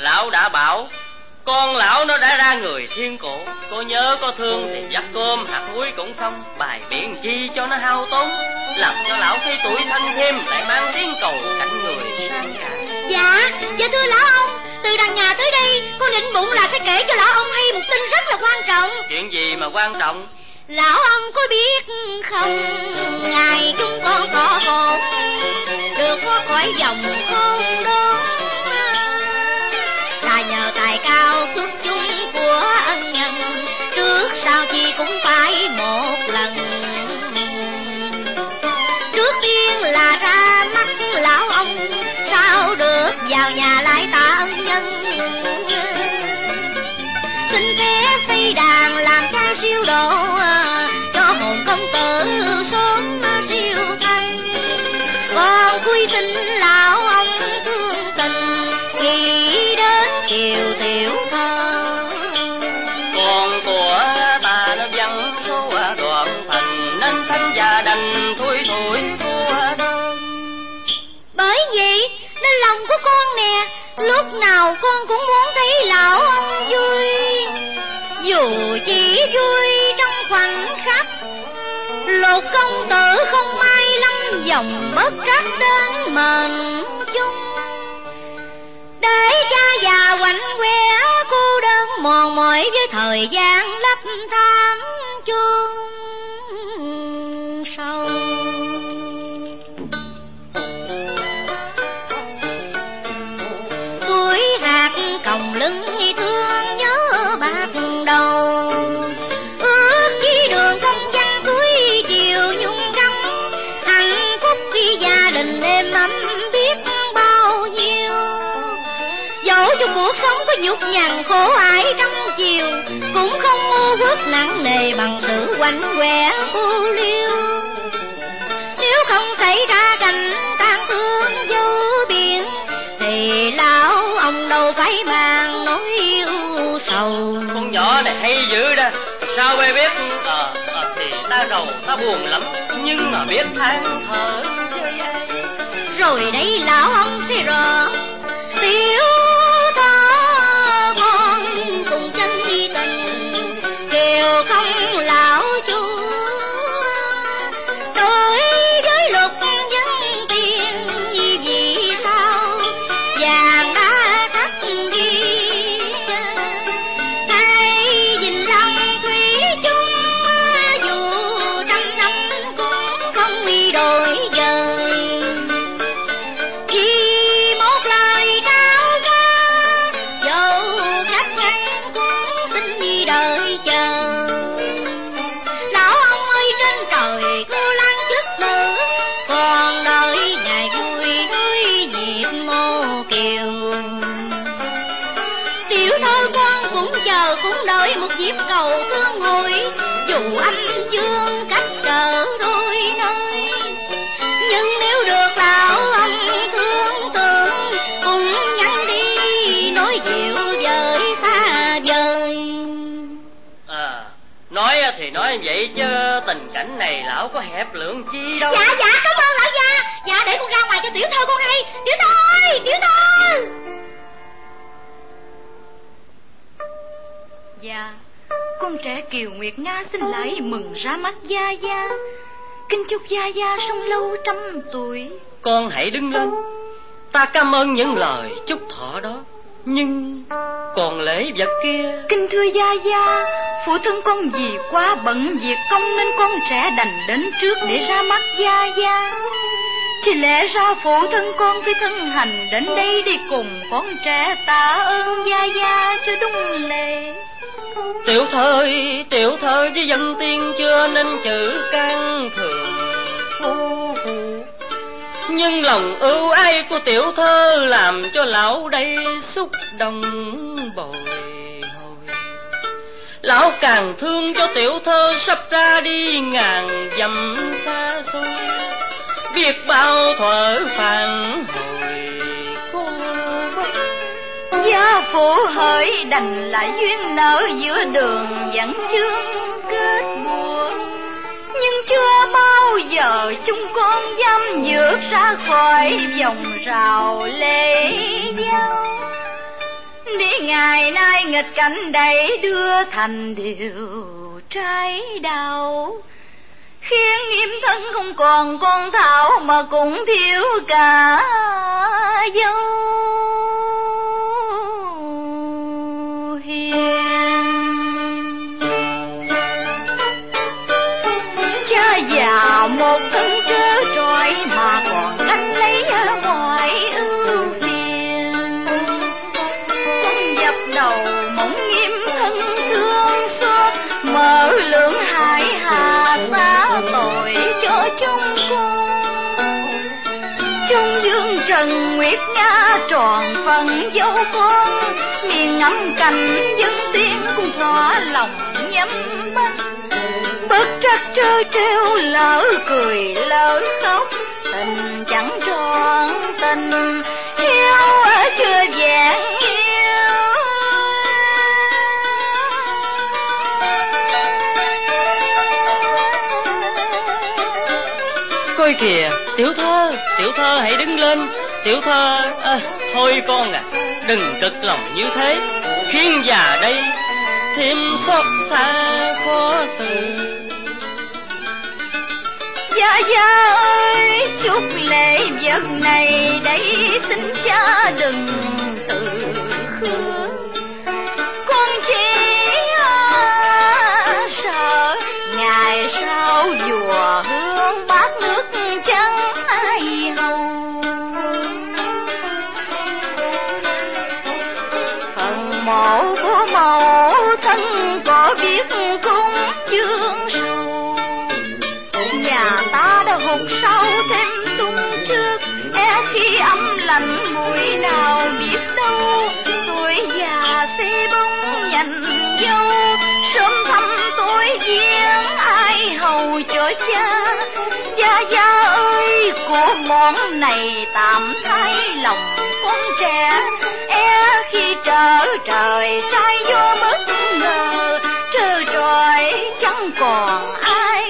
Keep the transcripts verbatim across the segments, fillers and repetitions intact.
lão đã bảo con lão nó đã ra người thiên cổ, có nhớ có thương thì dắt cơm hạt muối cũng xong, bài biện chi cho nó hao tốn, làm cho lão thấy tuổi thanh thêm, lại mang tiếng cầu cạnh người sang cả. Dạ, dạ thưa lão ông, từ đằng nhà tới đây con định bụng là sẽ kể cho lão ông hay một tin rất là quan trọng. Chuyện gì mà quan trọng? Lão ông có biết không, ngày chúng con thọ hồn được thoát khỏi dòng khôn đốn là nhờ tài cao xuất chúng của ân nhân, trước sau chi cũng phải một lần. Trước tiên là ra mắt lão ông, sao được vào nhà lại tạ ân nhân. Xin phép xây đàn làm trai siêu độ, cho hồn công tử sớm siêu thanh. Con quy xin lão ông thương tình, khi đến kiều tiểu thơ. Con của ta nó vắng số đoạn thành, nên thanh già đành thui thủi thua đơn. Bởi vậy nên lòng của con nè, lúc nào con cũng muốn thấy lão ông vui, dù chỉ vui trong khoảnh khắc. Lục công tử không may lắm dòng bất trắc đến mền chung, để cha già quạnh quẻ cô đơn mòn mỏi với thời gian lấp tháng chôn sâu. Tuổi hạt còng lưng thương nhớ bạc đầu, ước chi đường công danh suối chiều nhung trắng. Hạnh phúc khi gia đình êm ấm biết bao nhiêu, dẫu cho cuộc sống có nhục nhằn khổ ải trong chiều, cũng không mưu bước nặng nề bằng sự quạnh quẻ cô liêu. Nếu không xảy ra cảnh tang thương dấu biển, thì lão ông đâu phải mang nỗi yêu sầu. Con nhỏ này hay dữ đó, sao bé biết? Ờ à, à, thì ta rầu ta buồn lắm, nhưng mà biết than thở với ai. Rồi đây lão ông sẽ rõ tiểu thơ con cùng chân đi tình, kêu không lão chú đối với lục dân tiền. Vì sao vàng đã thắt ghi, hay gìn lòng thủy chung, dù trăm năm cũng không bị đổi dời. Vì một lời cao ca, dẫu cách ngăn cũng xin đi đợi chờ. Lão ông ơi trên trời cô lăng chức nữ, còn đợi ngày vui nối nhịp mô kiều. Tiểu thơ con cũng chờ cũng đợi một dịp cầu thương hồi, dù âm chương cách trở đôi nơi. Nhưng nếu được lão ông thương tưởng, cùng nhắn đi nói dịu với xa vời. À, nói thì nói vậy chứ tình cảnh này lão có hẹp lượng chi đâu. Dạ dạ cảm ơn lão gia. Dạ để con ra ngoài cho tiểu thơ con hay. Tiểu thơ ơi, tiểu thơ. Dạ, con trẻ Kiều Nguyệt Nga xin lại mừng ra mắt Gia Gia, kính chúc Gia Gia sống lâu trăm tuổi. Con hãy đứng lên, ta cảm ơn những lời chúc thọ đó, nhưng còn lễ vật kia. Kính thưa Gia Gia, phụ thân con vì quá bận việc công nên con trẻ đành đến trước để ra mắt Gia Gia. Chỉ lẽ ra phụ thân con phải thân hành đến đây để cùng con trẻ tạ ơn Gia Gia cho đúng lệ. Tiểu thơ, tiểu thơ với dân tiên chưa nên chữ can thường phu phụ, nhưng lòng ưu ái của tiểu thơ làm cho lão đây xúc động bồi hồi. Lão càng thương cho tiểu thơ sắp ra đi ngàn dặm xa xôi, biết bao thuở phản hồi cô quay. Gia phụ hỡi đành lại duyên nợ giữa đường vẫn chưa kết buộc, nhưng chưa bao giờ chúng con dám vượt ra khỏi vòng rào lệ giao. Đi ngày nay nghịch cảnh đẩy đưa thành điều trái đau, khiến nghiêm thân không còn con thảo mà cũng thiếu cả dấu hiền. Cha già một thân trơ trọi mà còn gánh lấy mọi ưu phiền, con dập đầu mong nghiêm thân thương xót, mở lượng hải hà xá tội cho chúng con. Trong dương trần nguyệt nga tròn phần dấu con, miền ngắm cảnh dân tiên cùng thỏa lòng nhắm mắt. Bất trắc trơ trêu lỡ cười lỡ khóc, tình chẳng trọn tình hiếu chưa vẹn yêu. Coi kìa, tiểu thơ, tiểu thơ hãy đứng lên. Tiểu thơ, à, thôi con à, đừng cực lòng như thế, khiến già đây thêm xót xa khó xử. Gia Gia ơi, chút lễ vật này đây xin cha đừng tự khước. Con chỉ à, sợ ngày sau chùa hương bát nước chẳng ai hầu. Phần mộ của mẫu thân có biết cúng dương sầu, nhà ta đã hụt sâu thêm tung trước, e khi âm lạnh mùi nào biết đâu. Tuổi già xe bóng nhành dâu, sớm thăm tuổi giếng ai hầu cho cha. Gia Gia ơi, của món này tạm thay lòng con trẻ, e khi trở trời trai vô bất ngờ, trơ trọi chẳng còn ai.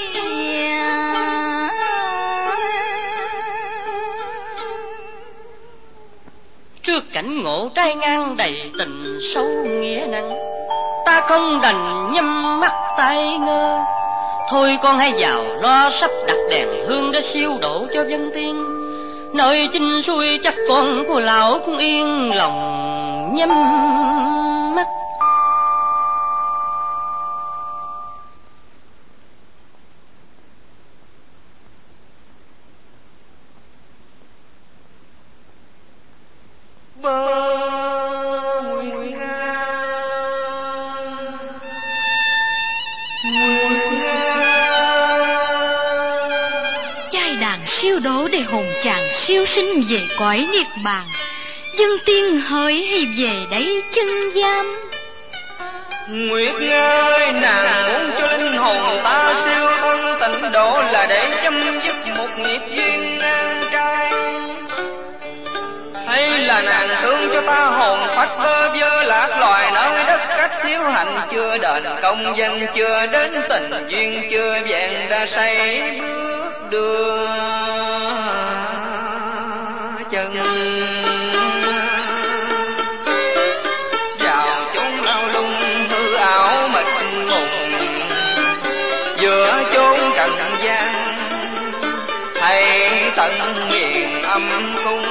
Trước cảnh ngộ trai ngang đầy tình sâu nghĩa nặng, ta không đành nhắm mắt tay ngơ. Thôi con hãy vào lo sắp đặt đèn hương để siêu độ cho dân tiên. Nơi chinh xuôi chắc con của lão cũng yên lòng nhắm mắt. Siêu đổ để hồn chàng siêu sinh về cõi niết bàn, dân tiên hỡi hay về đây chân giam. Nguyệt ơi, nàng muốn cho linh hồn ta siêu thân tịnh độ là để chấm dứt một nghiệp duyên ngang trai, hay là nàng thương cho ta hồn phách bơ vơ lạc loài nơi đất khách thiếu hạnh, chưa đền công danh, chưa đến tình duyên, chưa vẹn đã say bước đưa chân vào chốn lao lung hư ảo mịt mùng, giữa chốn trần gian hay tận miền âm cung.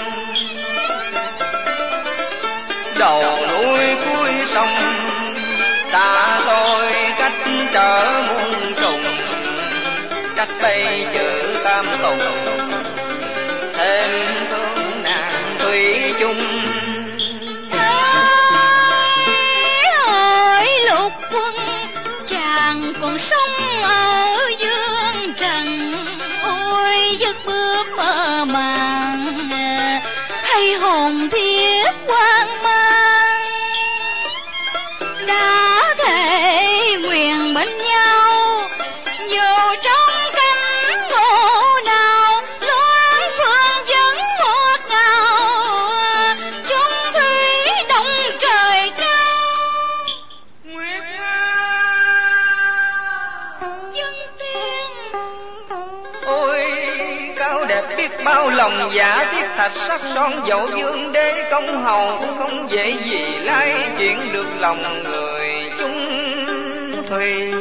Đầu núi cuối sông xa xôi cách trở muôn trùng, cách đây chữ tam tùng thêm thương nàng thủy chung. Ơi Lục Quân, chàng còn sống ở dương trần, ôi giấc mơ mơ màng hay hồn thiết hoang mang. Đã thể nguyện bên nhau dù trong cánh ngộ nào, loan phương dẫn một ngào chung thủy đông trời cao. Nguyệt Dân tiên ôi cao đẹp biết bao lòng lòng giả thiết thạch sắc son dậu dương đế công hầu, cũng không dễ gì lai chuyển được lòng người chung thủy.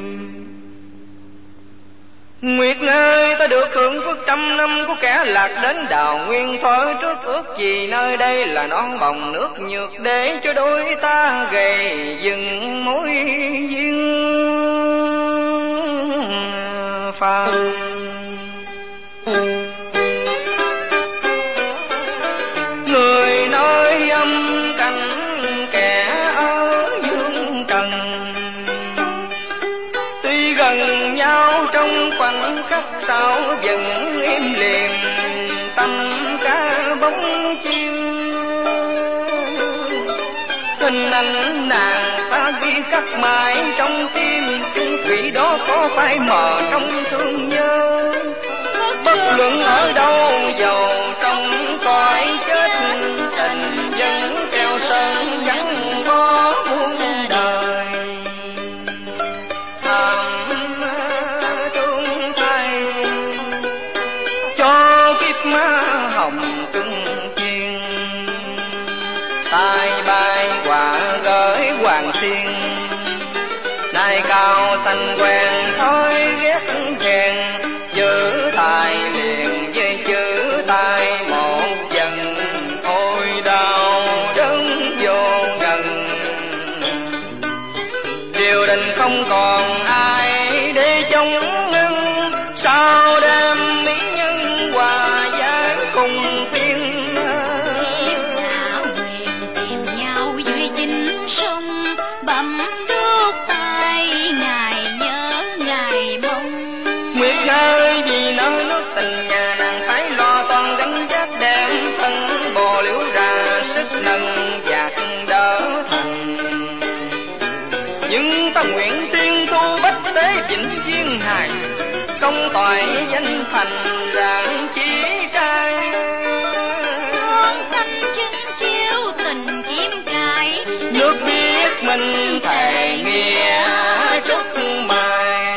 Nguyệt ơi, ta được hưởng phước trăm năm của kẻ lạc đến đào nguyên thối, trước ước gì nơi đây là non bồng nước nhược, để cho đôi ta gầy dựng mối duyên phàm. Người nói âm cảnh kẻ ở dương trần, tuy gần nhau trong khoảnh khắc sao vẫn im lìm tâm ca bóng chim. Hình ảnh nàng ta ghi khắc mãi trong tim, chung thủy đó có phải mờ trong thương nhớ. Bất luận ở đâu dầu trong cõi chết, tình vẫn treo sơn gắn bó muôn đời. Thầm thương thay cho kiếp má hồng cưng chiên, tai bay quả gửi hoàng xiên. Nay cao xanh quen thói ghét chèn, giữ tài liền với chữ tay một dần. Ôi đau đớn vô gần, triều đình không còn ai để chống ngưng. Sao đêm mỹ nhân hòa giải cùng phiên, Thiên hạ nguyện tìm nhau dưới chính sông, bẩm đốt tay ngài nhớ ngài mong. Nguyệt ơi, vì nơi nước tình nhà nàng phải lo toan gánh vác, đem thân bồ liễu ra sức nâng vạc đỡ thành. Nhưng ta nguyện tuyên tu bách tế vĩnh viên hài, công toại danh thành rạng chí trai. Con xanh chứng chiếu tình kiếm cài, Nước biết mình thề nghĩa trúc mai.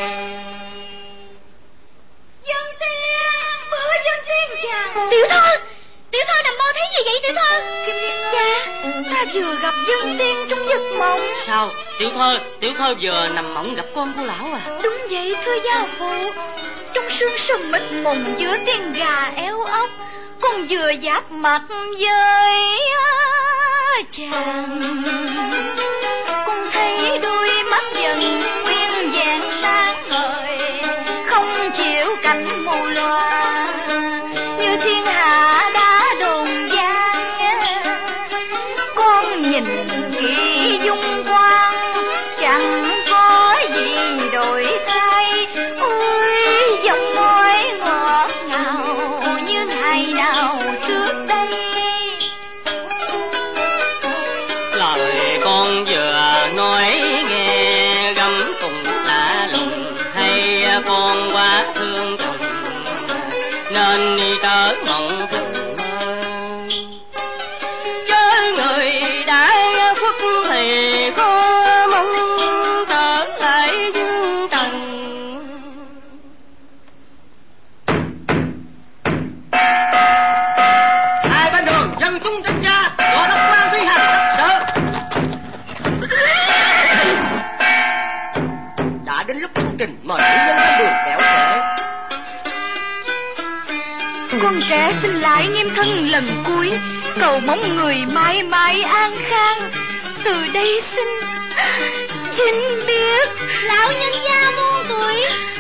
Dân tiên, bữa dân tiên chàng. Tiểu thơ, tiểu thơ nằm mơ thấy gì vậy tiểu thơ? Kim Liên cha, ta vừa gặp dân tiên trong giấc mộng. Sao tiểu thơ tiểu thơ vừa nằm mộng gặp con của lão à? Đúng vậy thưa gia phụ, trong sương sớm mịt mùng giữa tiếng gà éo ốc, con vừa giáp mặt với chàng. Con thấy đôi mắt dần nguyên vẹn sáng ngời, không chịu cảnh mù loà như thiên hạ đã đồn gian. Con nhìn kỹ dung quang chẳng có gì đổi thay, ôi giọng nói ngọt ngào như ngày nào trước đây. Lời con vừa nói nghe gấm cùng lạ lùng, hay con quá thương chồng nên đi trở mộng tình mơ. Chơi người đã khuất thì có mong trở lại dương trần. Hai bên đường dân tung tranh gia, có đốc quan thi hành thật sợ. Đã đến lúc công trình mời nữ nhân lên đường kẻo trễ. Con trẻ xin lại nghiêm thân lần cuối, cầu mong người mãi mãi an khang. Từ đây xin xin biết Lão nhân gia muôn tuổi